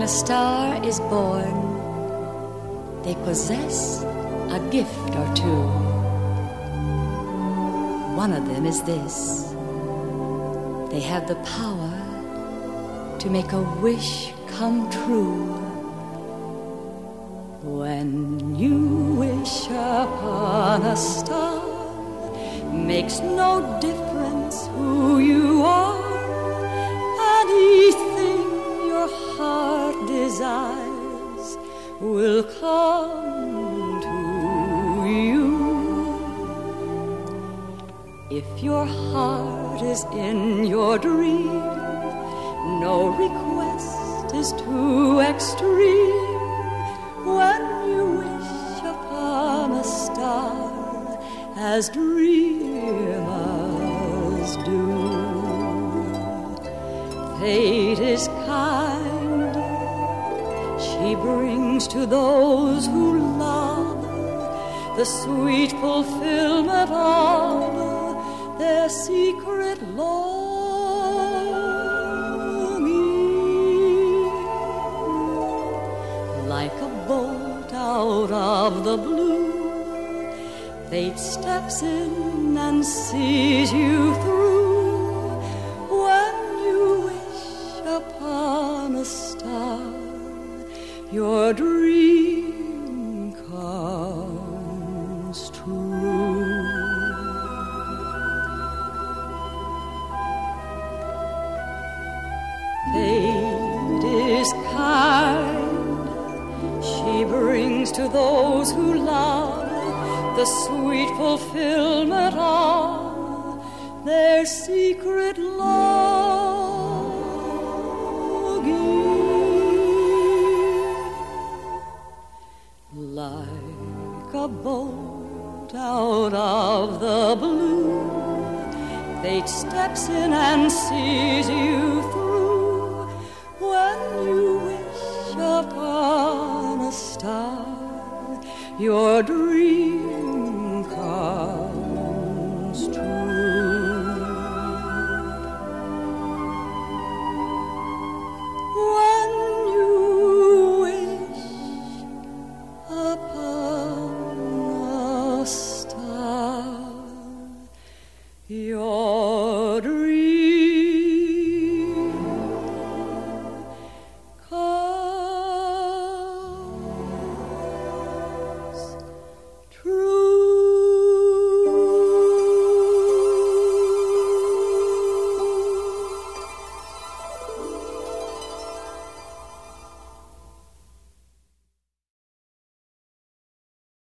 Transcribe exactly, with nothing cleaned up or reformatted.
a star is born, they possess a gift or two. One of them is this: they have the power to make a wish come true. When you wish upon a star, makes no difference who you are. Anything your heart desires will come to you. If your heart is in your dream, no request is too extreme. When you wish upon a star, as dreamers do. Fate is kind, she brings to those who love the sweet fulfillment of their secret longing. Like a bolt out of the blue, fate steps in and sees you through. When you wish upon a star, your dream comes true. Fate is kind, she brings to those who love the sweet fulfillment of their secret longing. Like a bolt out of the blue, fate steps in and sees you through. When you wish upon a star, your dream